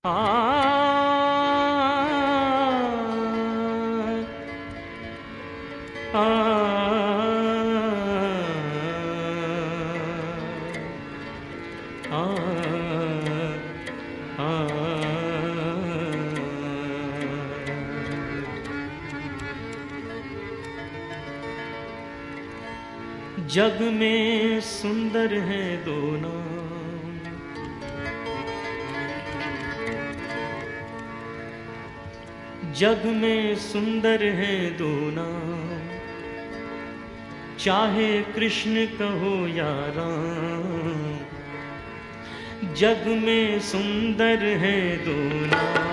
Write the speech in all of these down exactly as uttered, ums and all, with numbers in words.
आ, आ, आ, आ, जग में सुंदर है दो नाम, जग में सुंदर है दो नाम, चाहे कृष्ण कहो या राम। जग में सुंदर है दो नाम,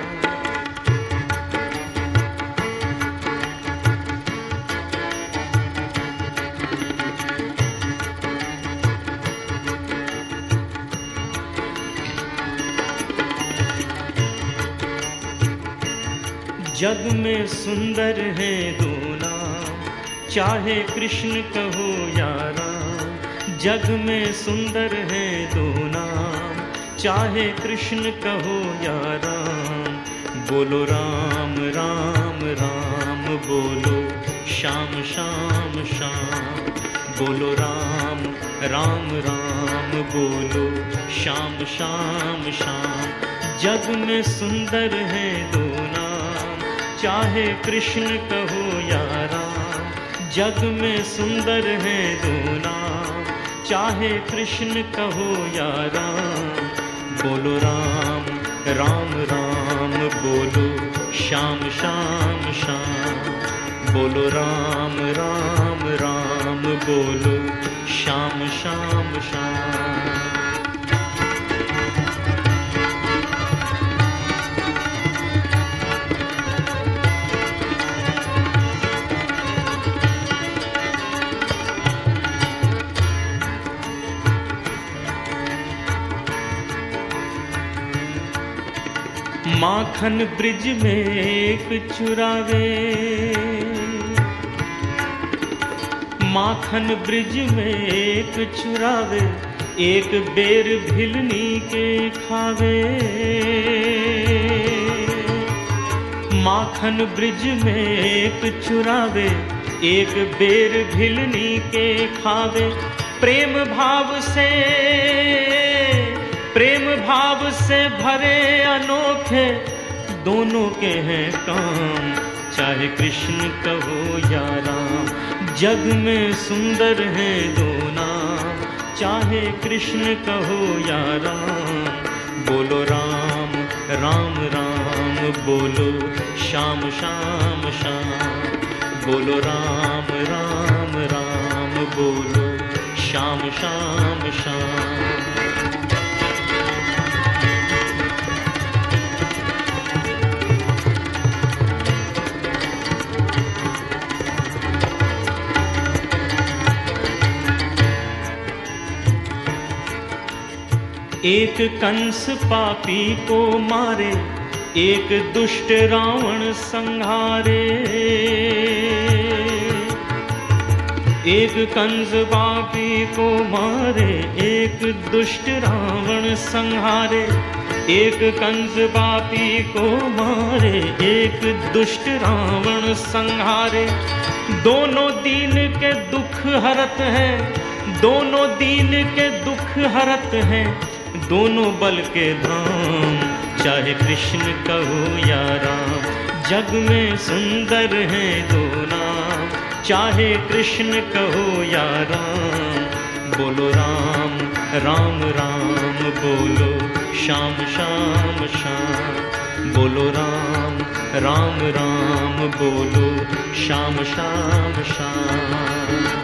जग में सुंदर है दो नाम, चाहे कृष्ण कहो या राम। जग में सुंदर है दो नाम, चाहे कृष्ण कहो या राम। बोलो राम राम राम, बोलो श्याम श्याम श्याम। बोलो राम राम राम, बोलो श्याम श्याम श्याम। जग में सुंदर है दो नाम, चाहे कृष्ण कहो या राम। जग में सुंदर है दो नाम, चाहे कृष्ण कहो या राम। बोलो राम राम राम, बोलो श्याम श्याम श्याम। बोलो राम राम राम, बोलो श्याम श्याम श्याम। माखन ब्रिज में एक चुरावे, माखन ब्रिज में एक चुरावे। एक बेर भिलनी के खावे, माखन ब्रिज में एक चुरावे। एक बेर भिलनी के खावे। प्रेम भाव से, प्रेम भाव से भरे अनोखे दोनों के हैं काम, चाहे कृष्ण कहो या राम। जग में सुंदर है दो नाम, चाहे कृष्ण कहो या राम। बोलो राम राम राम, बोलो श्याम श्याम श्याम। बोलो राम राम राम, बोलो श्याम श्याम श्याम। एक कंस पापी को मारे, एक दुष्ट रावण संहारे। एक कंस पापी को मारे, एक दुष्ट रावण संहारे। एक कंस पापी को मारे, एक दुष्ट रावण संहारे। दोनों दीन के दुख हरत हैं, दोनों दीन के दुख हरत हैं। दोनों बल के धाम, चाहे कृष्ण कहो या राम। जग में सुंदर है दो नाम, चाहे कृष्ण कहो या राम। बोलो राम राम राम, बोलो श्याम श्याम श्याम। बोलो राम राम राम, बोलो श्याम श्याम श्याम।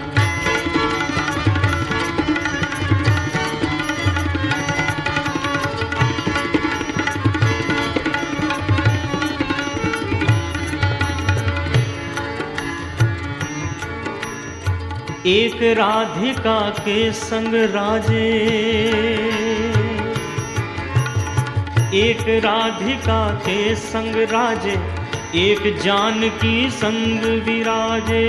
एक राधिका के संग राजे, एक राधिका के संग राजे। एक जानकी संग विराजे,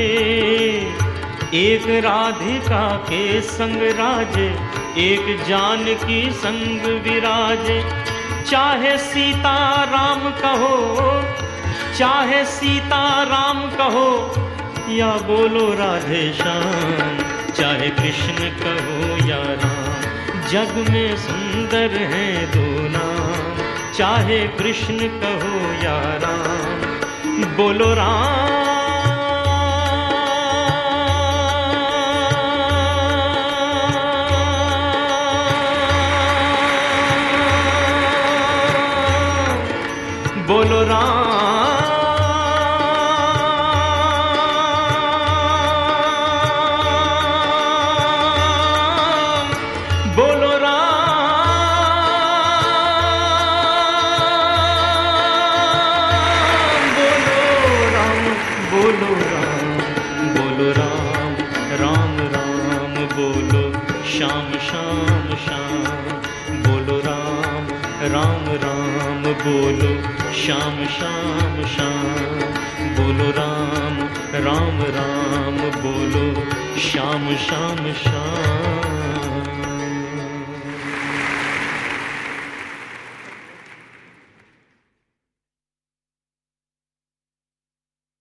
एक राधिका के संग राजे। एक जानकी संग विराजे। चाहे सीता राम कहो, चाहे सीता राम कहो, या बोलो राधे श्याम, चाहे कृष्ण कहो या राम, जग में सुंदर हैं दो नाम, चाहे कृष्ण कहो या राम, बोलो राम बोलो राम, बोलो राम, बोलो राम, बोलो राम, बोलो राम, राम राम बोलो, श्याम श्याम श्याम, बोलो राम, राम राम बोलो, श्याम श्याम श्याम, बोलो राम, राम राम बोलो, श्याम श्याम श्याम।